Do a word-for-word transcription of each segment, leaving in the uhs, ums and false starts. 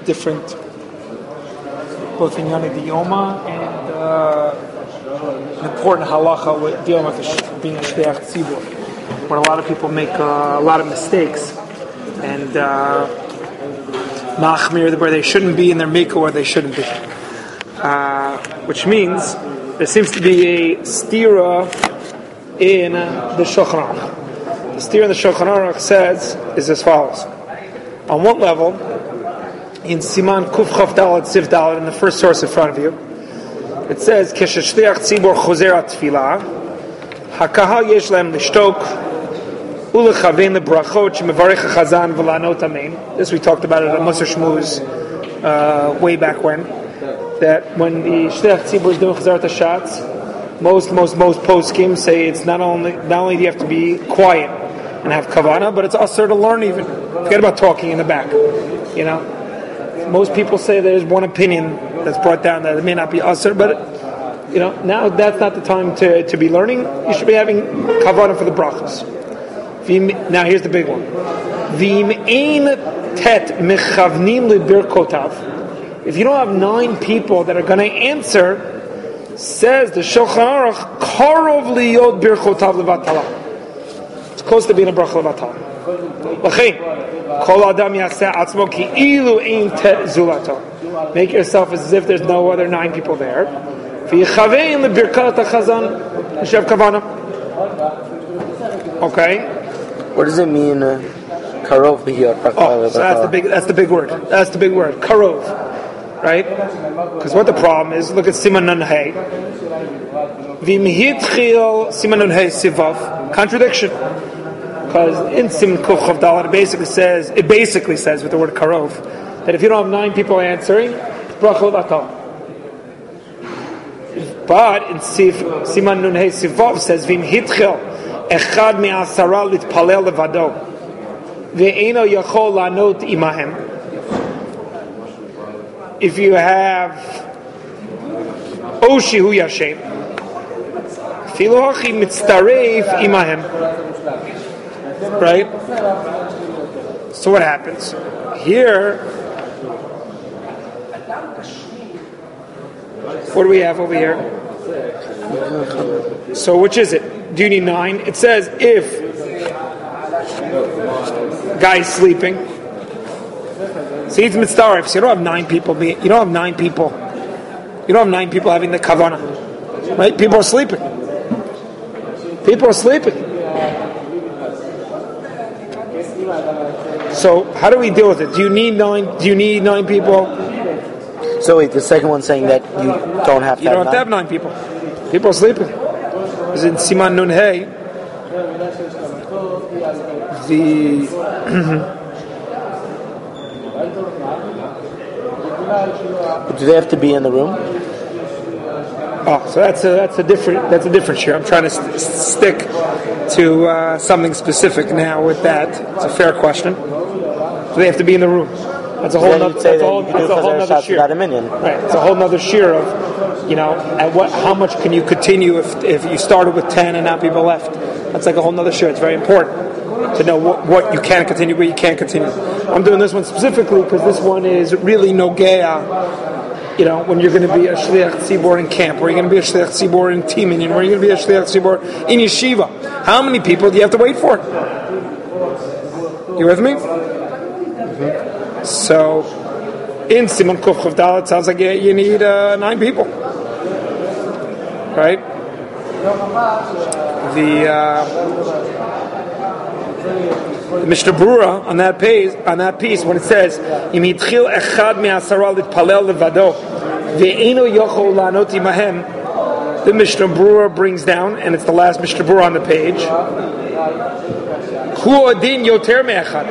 different, both in Yana Diyoma and uh, an important halacha with dealing with being a shliach tzibur, where a lot of people make uh, a lot of mistakes and uh, machmir where they shouldn't be in their mikvah where they shouldn't be, uh, which means there seems to be a stira in uh, the Shulchan Aruch. The stira in the Shulchan Aruch says is as follows. On one level, in Siman Kuf Chof Dalet Siv Dalet, in the first source in front of you, it says, "Kesheshliach tzibur chozer atfilah, hakahal yesh lehem lishtok ulechavein lebrachot shemevarech hachazan v'lanot amen." This we talked about it at Musar Shmuz uh, way back when. That when the shliach tzibur is doing chozer tashatz, most most most poskim say it's not only not only do you have to be quiet and have kavanah, but it's usher to learn even. Forget about talking in the back. You know, most people say there's one opinion that's brought down that it may not be usher, but you know, now that's not the time to, to be learning. You should be having kavanah for the brachos. Now here's the big one. V'im ein tet mechavnim lebirkotav. If you don't have nine people that are going to answer, says the Shulchan Aruch, karov liyod birkotav levatala. It's close to being a bracha levatala. L'chein, kol adam yaseh atzmo ki ilu ein tet zulato. Make yourself as if there's no other nine people there. V'yichavein lebirkat hachazan yishev kavana. Okay. What does it mean? Uh, karov liyod bracha levatala. Oh, so that's the big. That's the big word. That's the big word. Karov. Right? Because what the problem is, look at Siman Nun Hey. V'mihitchil Siman Nun Hey Sivav. Contradiction. Because in Siman Kuf Chav Dalet it basically says, it basically says with the word karov, that if you don't have nine people answering, it's bracha levatala. But in Siman Nun Hey Sivav says, V'mihitchil echad me'asara litpalel levado. Ve'eno yachol lanot imahem. If you have Oshi Hu Yashem, Filohachi Mitztaref Imahem. Right? So what happens? Here, what do we have over here? So which is it? Do you need nine? It says if guy's sleeping. See, it's mitzdaref. So you don't have nine people. You don't have nine people. You don't have nine people having the kavanah, right? People are sleeping. People are sleeping. So how do we deal with it? Do you need nine? Do you need nine people? So wait, the second one's saying that you don't have to. You have don't have nine. to have nine people. People are sleeping. It's in Siman Nun Hey. The Do they have to be in the room? Oh, so that's a that's a different that's a different share. I'm trying to st- stick to uh, something specific now with that. It's a fair question. So they have to be in the room. That's a whole Then nother you'd say that's a that whole, you could do that's a whole chazer nother shots share. without a minion. Right. It's a whole nother share of, you know, at what how much can you continue if if you started with ten and now people left. That's like a whole nother share. It's very important to know what, what you can continue, what you can't continue. I'm doing this one specifically because this one is really nogea. You know, when you're going to be a shliach tzibor in camp, or you're going to be a shliach tzibor in team union, or you're going to be a shliach tzibor in yeshiva. How many people do you have to wait for? You with me? Mm-hmm. So, in Siman Kuf Chav Dalet, it sounds like you, you need uh, nine people, right? The. Uh, The Mishnah Brura on that page, on that piece, when it says, "Im hitchil echad me'asara litpalel levado, ve'eno yochol lanot imahem," the Mishnah Brura brings down, and it's the last Mishnah Brura on the page. Hu odin yoter me'echad.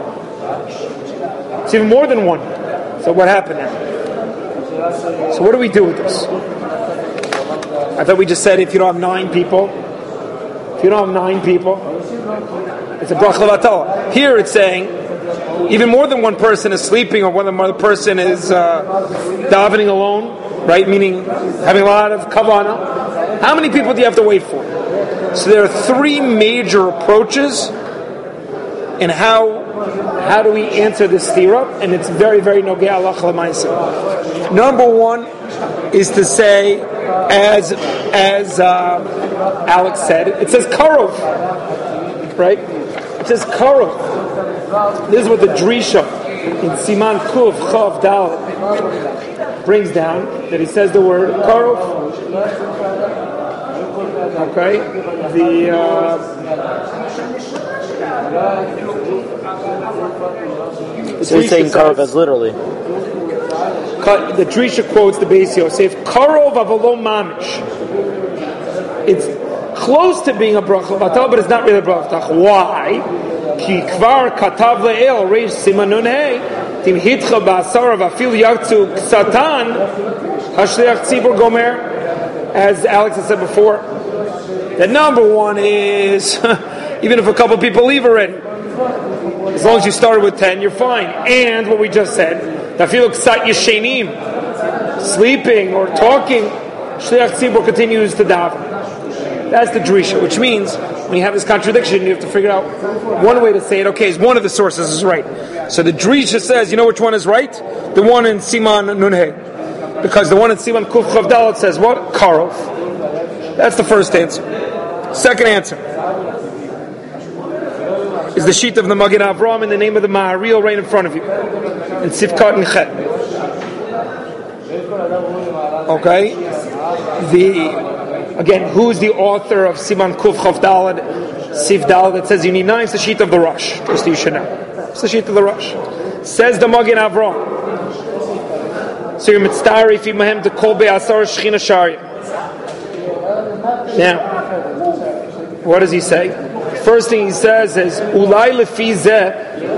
It's even more than one. So what happened now? So what do we do with this? I thought we just said if you don't have nine people, if you don't have nine people. It's a bracha levatala. Here it's saying even more than one person is sleeping, or one other person is uh, davening alone, right? Meaning having a lot of kavanah. How many people do you have to wait for? So there are three major approaches in how how do we answer this stira? And it's very, very nogei halacha l'maaseh. Number one is to say, as as uh, Alex said, it says karov, right? It says karov. This is what the Drisha in Siman Kuf Chav Dal brings down, that he says the word karov. Okay, the uh, so he's saying karov as literally. The Drisha quotes the Beis Yosef, karov avalo mamish. It's close to being a bracha batal, but it's not really a bracha. Why? Ki kvar katav le'el reish siman nun hey tim hitcha ba'asar v'afil yagtzu satan hashliach tzibur gomer. As Alex has said before, that number one is even if a couple people leave already, as long as you started with ten, you're fine. And what we just said, v'afil ksat yeshenim, sleeping or talking, shliach tzibur continues to daven. That's the Drisha, which means when you have this contradiction, you have to figure out one way to say it. Okay, is one of the sources is right. So the Drisha says, you know which one is right? The one in Siman Nunhe. Because the one in Siman Kuf Chav Dalet says what? Karov. That's the first answer. Second answer is the sheet of the Magen Avraham in the name of the Maharil right in front of you. In Sifkat and Chet. Okay? The... Again, who's the author of Siman Kuf Chav Daled, Sif Daled that says you need nine? It's the sheet of the Rosh. Just so you should know. It's the sheet of the Rosh. Says the Magen Avraham. So you're mitztari fi mahem to kol be'asar shechina sharia. Now, what does he say? First thing he says is ulai lefi zeh.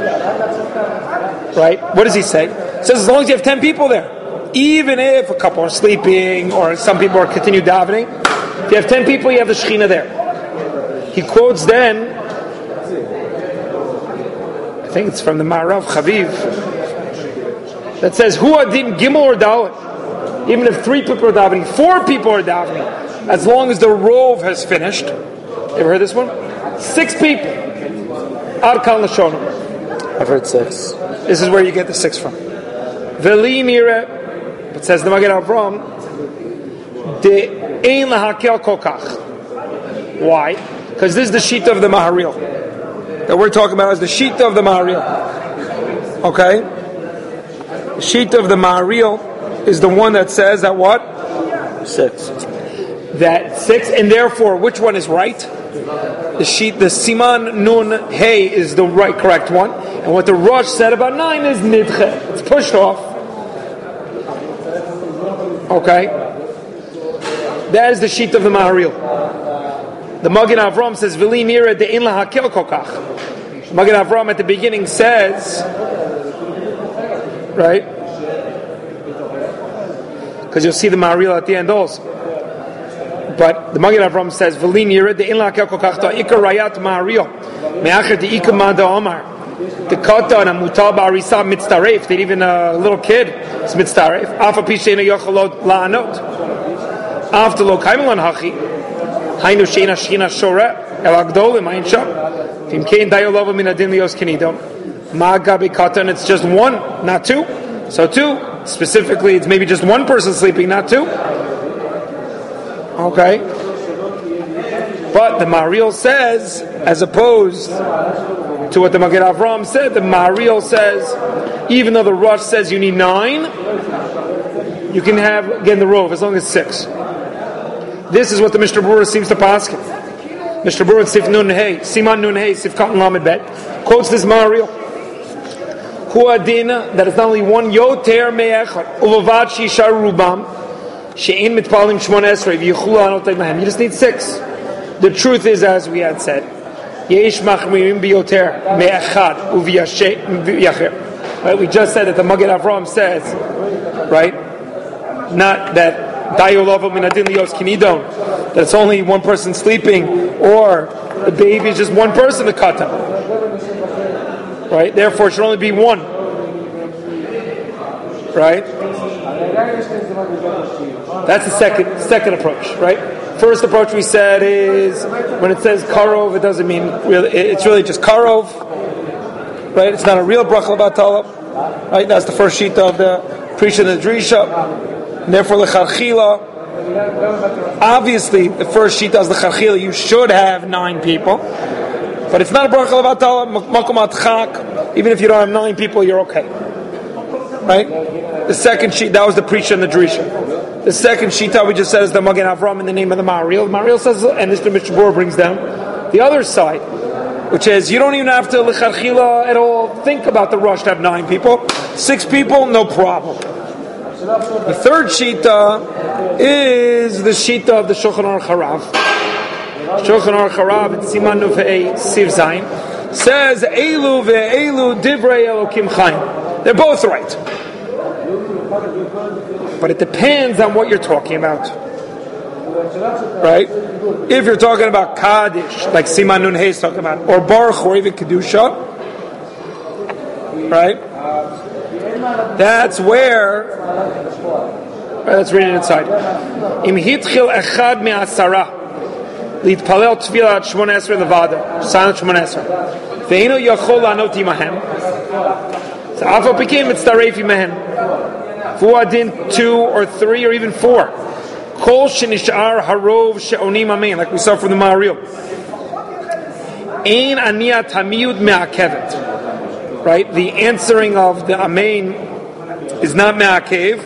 Right? What does he say? He says as long as you have ten people there, even if a couple are sleeping or some people are continue davening. If you have ten people, you have the Shechina there. He quotes then, I think it's from the Ma'arav Chaviv, that says, Hu adin gimel or dalet. Even if three people are davening, four people are davening, as long as the rov has finished. Ever heard this one? Six people. Ad kan l'shonim. I've heard six. This is where you get the six from. Veli nire, it says the Magen Avraham, de ein lahakel kokach. Why? Because this is the sheet of the Maharil that we're talking about. Is the sheet of the Maharil. Okay, the sheet of the Maharil is the one that says that what? Six. That six, and therefore, which one is right? The sheet, the Siman Nun Hey is the right, correct one, and what the Rosh said about nine is Nidche. It's pushed off. Okay, that is the sheet of the Maharil. The Magen Avraham says, "V'li nira de'in lahakel kokach." Magen Avraham at the beginning says, right? Because you'll see the Maharil at the end also. But the Magen Avraham says, "V'li nira de'in lahakel kokach ta'ikar rayat Maharil me'acher de'ikar ma'da omar the kata and mutal ba'arisa mitztaref." That even a little kid is mitztaref. Afa pisheina yochalot la'anot. After lo kaimelan hachi. Hainu sheina shchina shora el agdol im ein sham. Vim kein dayolova min adin lios kenidon. Ma gabi kata, and it's just one, not two. So two, specifically, it's maybe just one person sleeping, not two. Okay. But the Maharil says, as opposed to what the Magen Avraham said, the Maharil says, even though the Rosh says you need nine, you can have, again, the rov, as long as six. This is what the Mishnah Berurah seems to paskin. Mishnah Berurah Sif Nun Hey, Siman Nun Hey, Sif Katan Lamed Bet, quotes this Maharil. Hu adina, that it's not only one yoter me'echad, ulovad shishar rubam, she'in mitpalim shmon esrei, v'yichulu anotay mahem. You just need six. The truth is, as we had said, yesh machmirim biyoter me'echad uv'yacher. Right? We just said that the Magen Avraham says, right? Not that that it's only one person sleeping, or the baby is just one person to cut them. Right? Therefore, it should only be one. Right? That's the second second approach. Right? First approach we said is when it says karov, it doesn't mean really. It's really just karov. right? It's not a real bracha levatala, right? That's the first sheet of the Prisha and the Drisha, and therefore lecharchila. Obviously, the first sheet does lecharchila. You should have nine people, but it's not a bracha levatala. Makom atchak. Even if you don't have nine people, you're okay, right? The second sheet, that was the Prisha and the Drisha. The second shita we just said is the Magen Avram in the name of the Maharil. The Maharil says, and this the Mishnah Berurah brings down the other side, which is you don't even have to lecharchila at all think about the rush to have nine people. Six people, no problem. The third shita is the shita of the Shulchan Aruch Harav. Shulchan Aruch Harav in Siman Nufei Siv Zayin says Eilu ve'Eilu Divrei Elokim Chaim. They're both right. But it depends on what you're talking about, right? If you're talking about Kaddish, like Siman Nun Hey is talking about, or Baruch, or even Kedusha, right? That's where. Right, let's read it inside. Im hitchil echad me'asara litpalel tefillah shmona esrei levado, silent shmona esrei. Ve'eno yachol lanot imahem. So Alpha became mitzdaref imahem. Fuadin two or three or even four. Kol shenishar harov she'onim amen, like we saw from the Maharil. Ein aniyat hamiyud me'akevet. Right, the answering of the amen is not me'akev.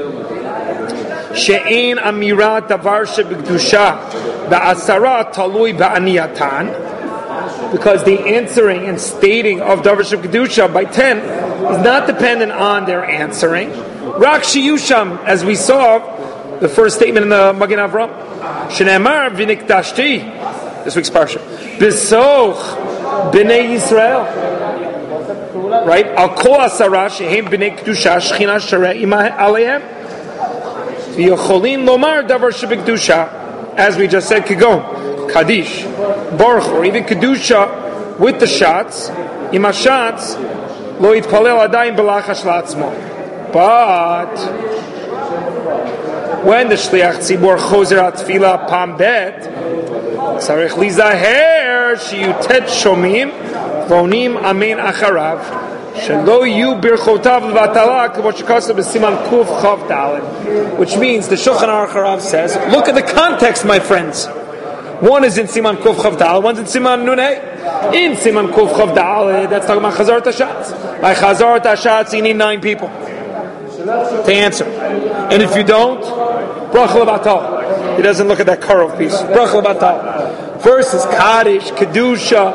She'ein amirat davar shebekdusha ba'asara talui ba'aniyatan. Because the answering and stating of davar shebekdusha by ten is not dependent on their answering. Rak shiyusham, as we saw, the first statement in the Magen Avram, Shneimar v'nikdashti, this week's parsha, b'soch b'nei Yisrael, right? Al kol asara shehem b'nei kedusha shchina shareim alehem v'yocholim lomar davar shebekdusha, as we just said, kigon Kaddish, Baruch, or even kedusha with the shots, ima shots lo yitpalel adayin b'lachash la'atzmo. But when the shliach tzibur chozer atfila pam bet, tzarich lizaher sheyutet shomim vonim amen acharav shelo yu birchotav levatala k'mo shekasa b'siman kuf chav daled, which means the Shulchan Aruch Harav says, look at the context, my friends. One is in Siman Kuf Chav Daled, one's in Siman Nun Hey. In Siman Kuf Chav Daled, that's talking about Chazar Tashatz. By Chazar Tashatz, you need nine people to answer. And if you don't, Bracha Levatal. He doesn't look at that Karov piece. Bracha Levatal. First is Kaddish, Kedusha,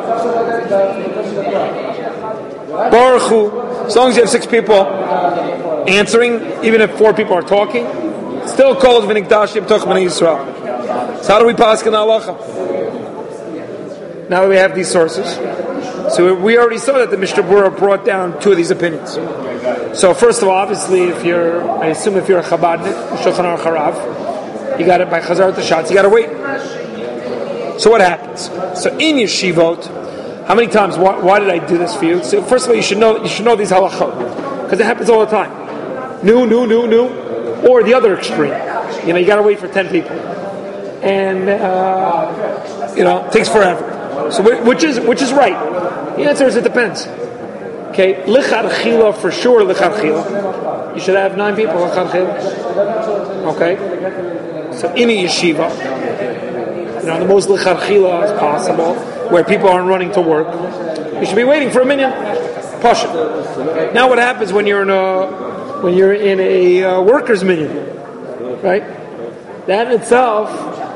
Baruch Hu. As long as you have six people answering, even if four people are talking, still called V'nikdash Yibtoch B'nai Yisrael. So how do we pass in halacha? Now that we have these sources, so we already saw that the Mishnah Berurah brought down two of these opinions. So first of all, obviously, if you're, I assume if you're a Chabadnik, Shulchan Aruch Harav, you got it by Chazar Tashatz, you got to wait. So what happens? So in yeshivot, how many times? Why, why did I do this for you? So first of all, you should know you should know these halachot because it happens all the time. New, new, new, new, or the other extreme. You know, you got to wait for ten people. And uh, you know, it takes forever. So which is which is right? The answer is it depends. Okay, licharchila for sure. Licharchila, you should have nine people. Licharchila. Okay, so in a yeshiva, you know, the most licharchila as possible, where people aren't running to work, you should be waiting for a minyan. Pasha. Now, what happens when you're in a when you're in a uh, workers' minyan, right? That in itself.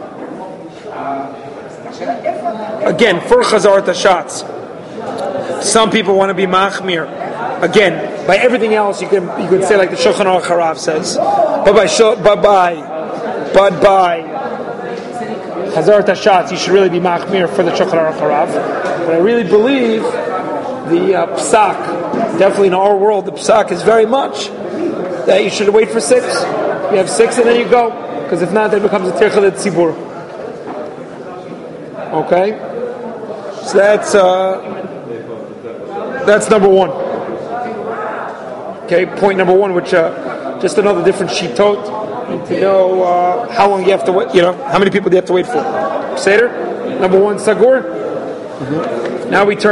Again, for Chazar Tashatz, some people want to be machmir. Again, by everything else, you can you could say like the Shulchan Aruch Harav says, but by but by but by Chazar Tashatz, you should really be machmir for the Shulchan Aruch Harav. But I really believe the uh, psak, definitely in our world, the psak is very much that you should wait for six. You have six, and then you go, because if not, then it becomes a tircha tzibur. Okay, so that's uh, that's number one. Okay, point number one, which uh, just another different shitot, and to know uh, how long you have to wait. You know, how many people do you have to wait for? Seder, number one, sagur. Mm-hmm. Now we turn.